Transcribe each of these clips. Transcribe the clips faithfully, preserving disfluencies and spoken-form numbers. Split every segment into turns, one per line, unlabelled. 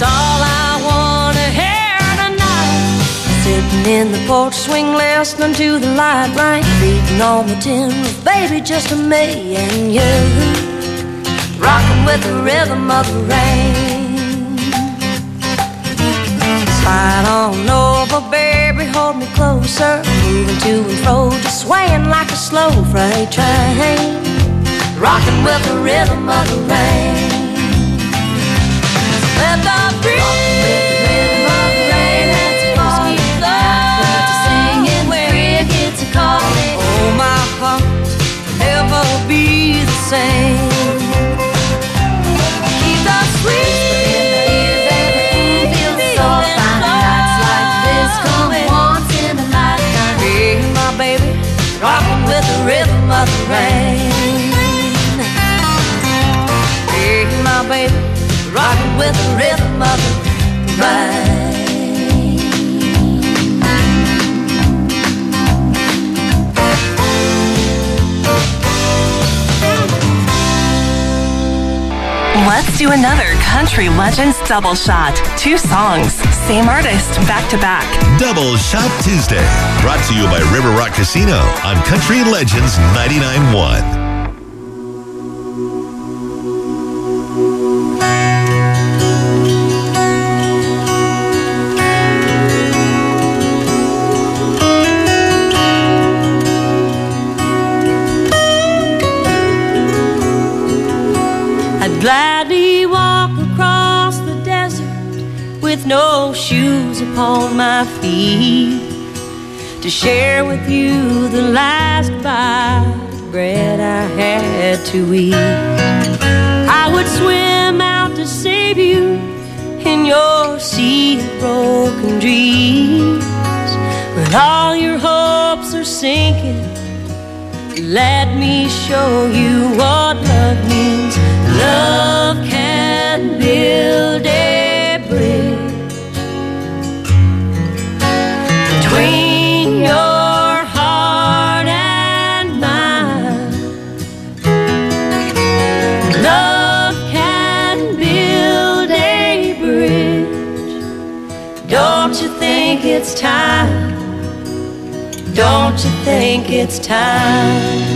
It's all I wanna hear tonight. Sitting in the porch swing, listening to the light rain, beating on the tin roof, baby, just me and you, rocking with the rhythm of the rain. Slide on over, baby, hold me closer, moving to and fro, just swaying like a slow freight train, rocking with the rhythm of the rain. Let the breeze singing, where it gets a calling. Oh, my heart will never be the same. Keep the sweet feel so fine. Nights like this come once in a lifetime. Hey, my baby, rocking with the rhythm of the rain. Hey, my baby, rocking with the rhythm of the rain.
Let's do another Country Legends double shot. Two songs, same artist, back to back.
Double Shot Tuesday, brought to you by River Rock Casino on Country Legends ninety-nine point one.
Gladly walk across the desert with no shoes upon my feet to share with you the last bite of bread I had to eat. I would swim out to save you in your sea of broken dreams. When all your hopes are sinking, let me show you what love means. Love can build a bridge between your heart and mine. Love can build a bridge. Don't you think it's time? Don't you think it's time?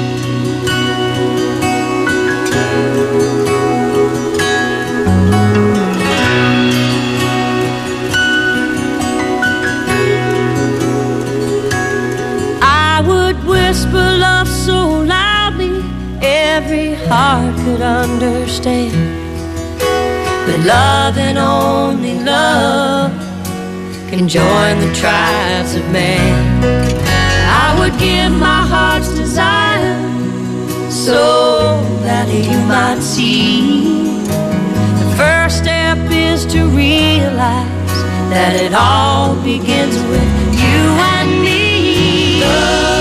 Love so loudly every heart could understand, but love and only love can join the tribes of man. I would give my heart's desire so that you might see. The first step is to realize that it all begins with you and me. Love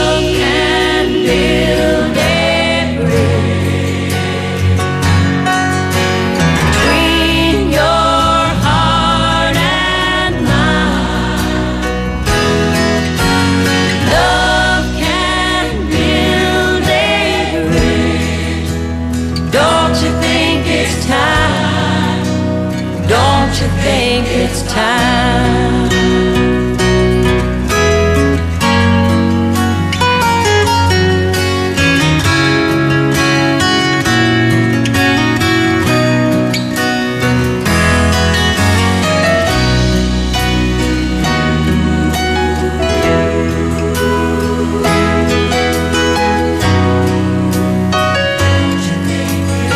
build a bridge between your heart and mine. Love can build a bridge. Don't you think it's time? Don't you think it's time?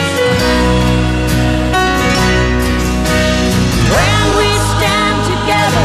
When we stand together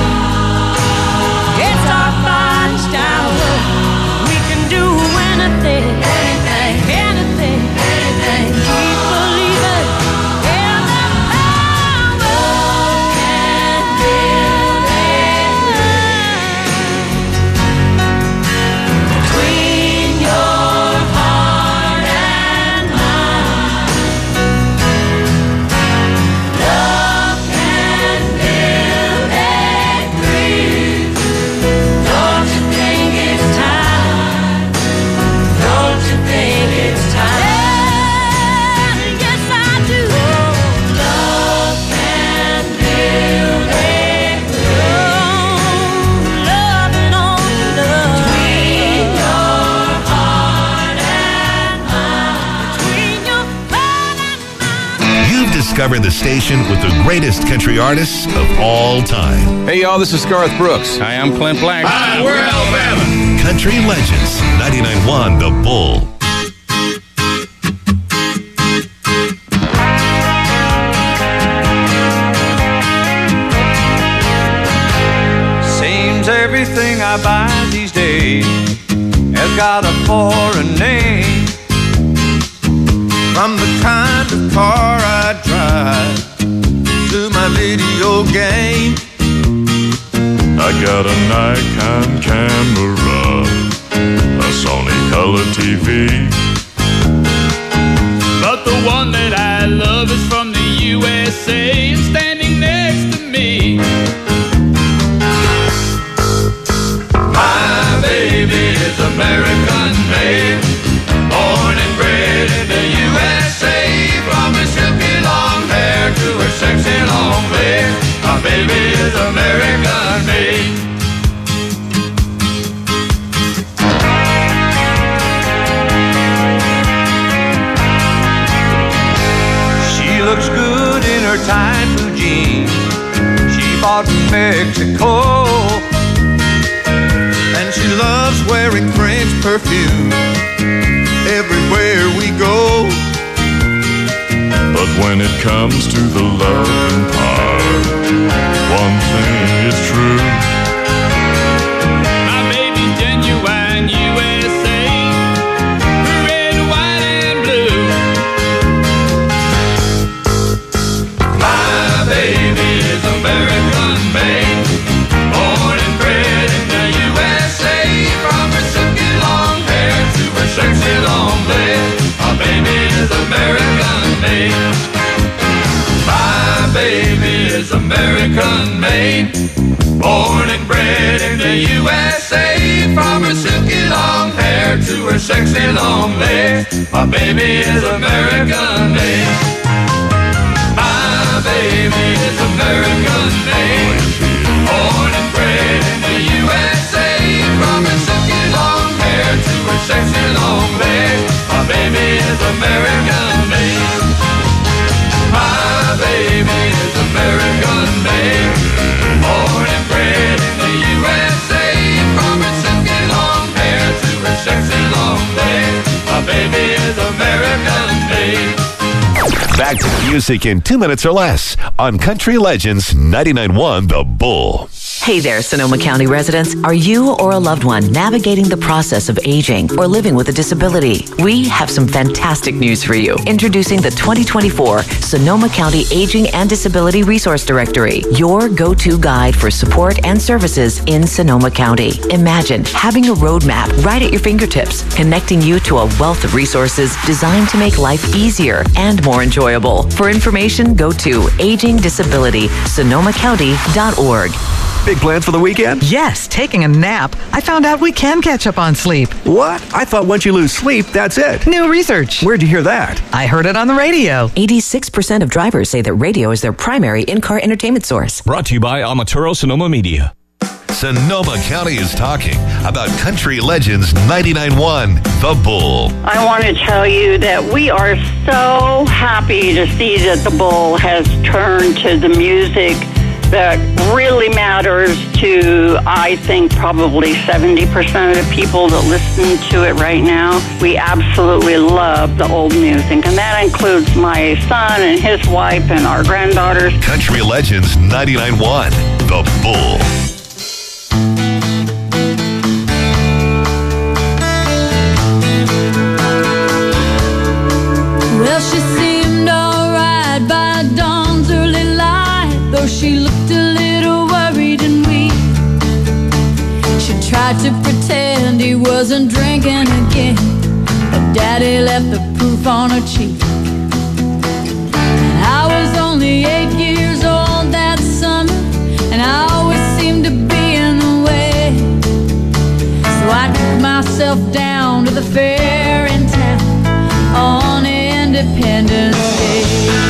Discover the station with the greatest country artists of all time.
Hey, y'all, this is Garth Brooks.
Hi, I'm Clint Black.
Hi, we're Alabama. Country Legends, ninety-nine point one The Bull.
Seems everything I buy these days has got a foreign name. From the kind of car I drive to my video game.
I got a Nikon camera, a Sony color T V.
But the one that I love is from the U S A and standing next to me.
My baby is American made, born and bred in the U S A. From her silky long hair to her sexy long legs, my baby is American made. She looks good in her tight blue jeans she bought in Mexico. And she loves wearing French perfume everywhere we go.
But when it comes to the loving part, one thing is true.
My baby's genuine U S A, red, white, and blue.
My baby is American made, born and bred in the U S A. From her silky long hair to her sexy long legs, my baby is American made. My baby is American made, born and bred in the U S A. From her silky long hair to her sexy long legs, my baby is American made. My baby is American made, born and bred in the U S A. From her silky long hair to her sexy long legs, my baby is American made. My baby is American made, born and bred in the U S A. From her silky long hair to her sexy long legs, my baby is American made.
Back to music in two minutes or less on Country Legends ninety-nine point one The Bull.
Hey there, Sonoma County residents. Are you or a loved one navigating the process of aging or living with a disability? We have some fantastic news for you. Introducing the twenty twenty-four Sonoma County Aging and Disability Resource Directory, your go-to guide for support and services in Sonoma County. Imagine having a roadmap right at your fingertips, connecting you to a wealth of resources designed to make life easier and more enjoyable. For information, go to aging disability sonoma county dot org.
Big plans for the weekend?
Yes, taking a nap. I found out we can catch up on sleep.
What? I thought once you lose sleep, that's it.
New research.
Where'd you hear that?
I heard it on the radio.
eighty-six percent of drivers say that radio is their primary in-car entertainment source.
Brought to you by Amaturo Sonoma Media.
Sonoma County is talking about Country Legends ninety-nine point one The Bull.
I want to tell you that we are so happy to see that The Bull has turned to the music that really matters to, I think, probably seventy percent of the people that listen to it right now. We absolutely love the old music, and that includes my son and his wife and our granddaughters.
Country Legends ninety-nine point one The Bull.
Well, she seemed all right by dawn's early light, though she looked a little worried and weak. She tried to pretend he wasn't drinking again, but Daddy left the proof on her cheek. And I was only eight years old that summer, and I always seemed to be in the way. So I took myself down to the fair in town on Independence Day.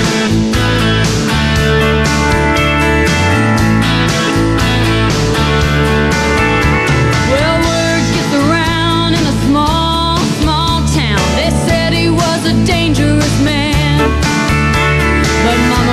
Well, word gets around in a small, small town. They said he was a dangerous man, but my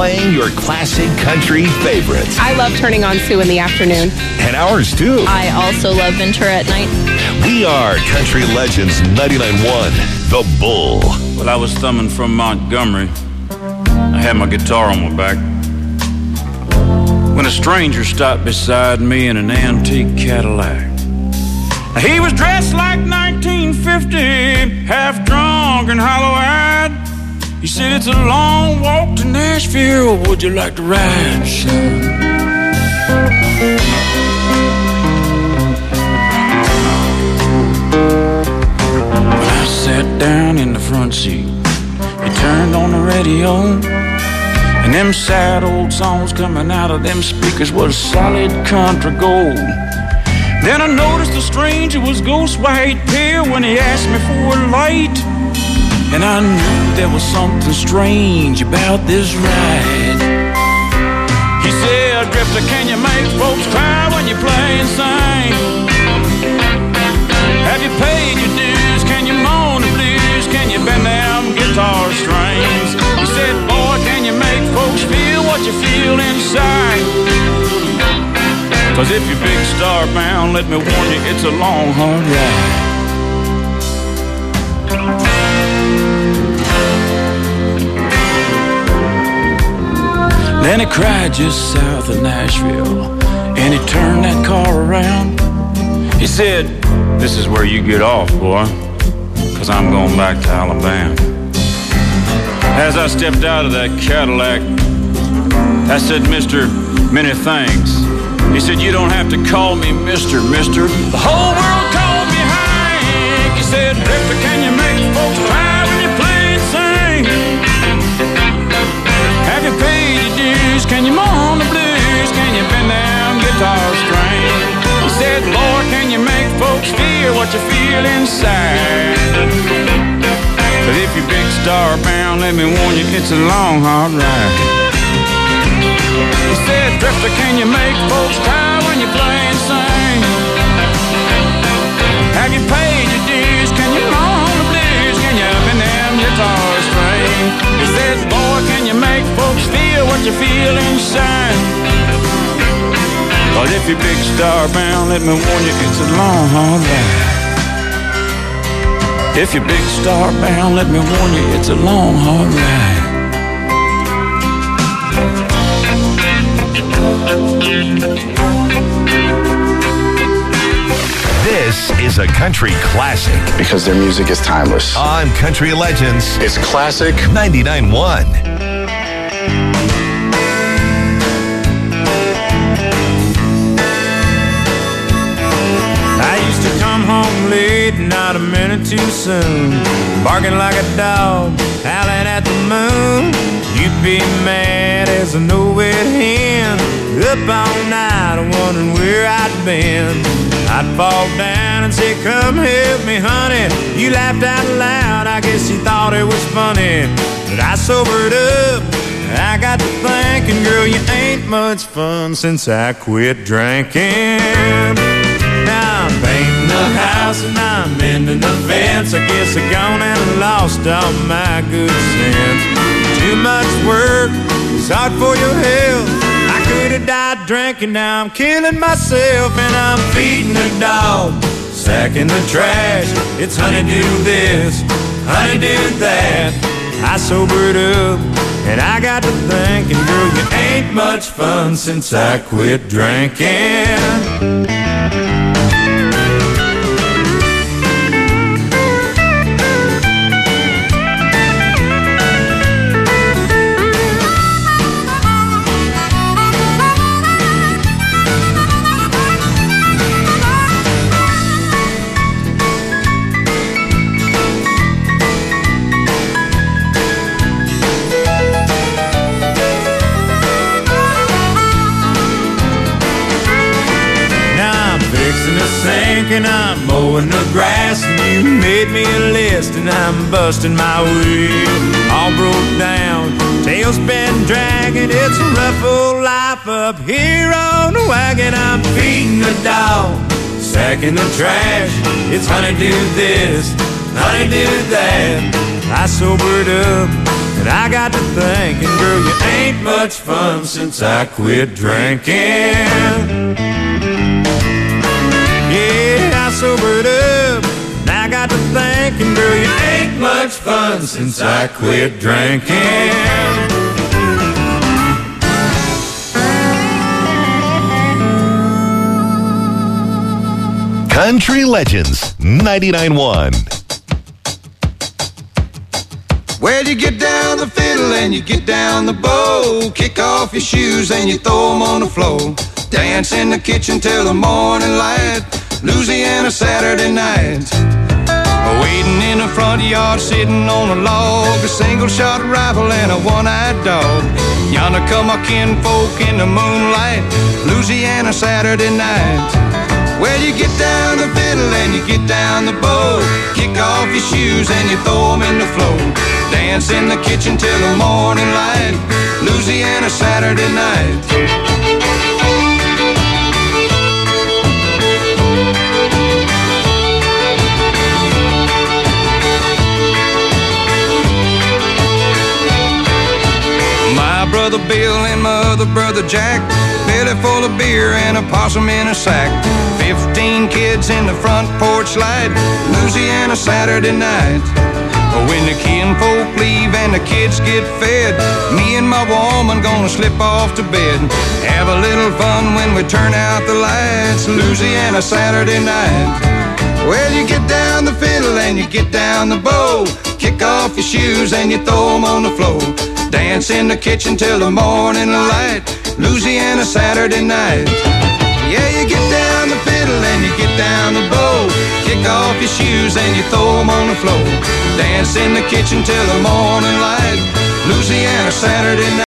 playing your classic country favorites.
I love turning on Sue in the afternoon.
And ours too.
I also love Ventura at night.
We are Country Legends ninety-nine point one, The Bull.
Well, I was thumbing from Montgomery. I had my guitar on my back when a stranger stopped beside me in an antique Cadillac. He was dressed like nineteen fifty, half drunk and hollow-eyed. He said, "It's a long walk to Nashville. Would you like to ride, son?" Well, I sat down in the front seat. He turned on the radio, and them sad old songs coming out of them speakers was solid country gold. Then I noticed the stranger was ghost white pale when he asked me for a light. And I knew there was something strange about this ride. He said, "Drifter, can you make folks cry when you play and sing? Have you paid your dues? Can you moan the blues? Can you bend them guitar strings?" He said, "Boy, can you make folks feel what you feel inside? 'Cause if you're big star bound, let me warn you, it's a long, hard ride." Then he cried just south of Nashville, and he turned that car around. He said, "This is where you get off, boy, 'cause I'm going back to Alabama." As I stepped out of that Cadillac, I said, "Mister, many thanks." He said, "You don't have to call me Mister, Mister. The whole world called me Hank." He said, "Drifter, can you make folks cry when you play and sing? Have you paid your dues? Can you moan the blues? Can you bend them guitar strings?" He said, "Lord, can you make folks feel what you feel inside? But if you're big star bound, let me warn you, it's a long, hard ride." He said, "Drifter, can you make folks cry when you play and sing? Have you paid your dues? Can you moan the blues? Can you bend them guitar strings?" He said, "Boy, can you make folks feel what you feel inside? But if you're big star bound, let me warn you, it's a long, hard ride. If you're big star bound, let me warn you, it's a long, hard ride."
This is a country classic.
Because their music is timeless.
On Country Legends.
It's classic.
ninety-nine point one.
I used to come home late, not a minute too soon, barking like a dog, howling at the moon. You'd be mad as a no-wet hen, up all night wondering where I'd been. I'd fall down and say, "Come help me, honey." You laughed out loud, I guess you thought it was funny. But I sobered up, I got to thinking, girl, you ain't much fun since I quit drinking. Now I'm painting the house and I'm mending the fence. I guess I gone and lost all my good sense. Too much work, it's hard for your health. I could have died drinking, now I'm killing myself. And I'm feeding the dog, sacking the trash. It's honey do this, honey do that. I sobered up and I got to thinking, girl, you ain't much fun since I quit drinking. And I'm mowing the grass, and you made me a list, and I'm busting my wheel. All broke down, tail's been dragging. It's a rough old life up here on the wagon. I'm feeding the dog, sacking the trash. It's honey do this, honey do that. I sobered up, And I got to thinking, girl, you ain't much fun since I quit drinking. Yeah, I sobered up, and I got to thinking, girl, you ain't much fun since I quit drinking.
Country Legends ninety-nine point one.
Well, you get down the fiddle and you get down the bow. Kick off your shoes and you throw them on the floor. Dance in the kitchen till the morning light. Louisiana Saturday night. Waiting in the front yard, sitting on a log. A single shot rifle and a one-eyed dog. Yonder come our kinfolk in the moonlight. Louisiana Saturday night. Well, you get down the fiddle and you get down the bow. Kick off your shoes and you throw them in the floor. Dance in the kitchen till the morning light. Louisiana Saturday night. My brother Bill and my other brother Jack, belly full of beer and a possum in a sack. Fifteen kids in the front porch light. Louisiana Saturday night. When the kinfolk leave and the kids get fed, me and my woman gonna slip off to bed. Have a little fun when we turn out the lights. Louisiana Saturday night. Well, you get down the fiddle and you get down the bow. Kick off your shoes and you throw them on the floor. Dance in the kitchen till the morning light. Louisiana Saturday night. Yeah, you get down the fiddle and you get down the bow. Kick off your shoes and you throw them on the floor. Dance in the kitchen till the morning light. Louisiana Saturday night.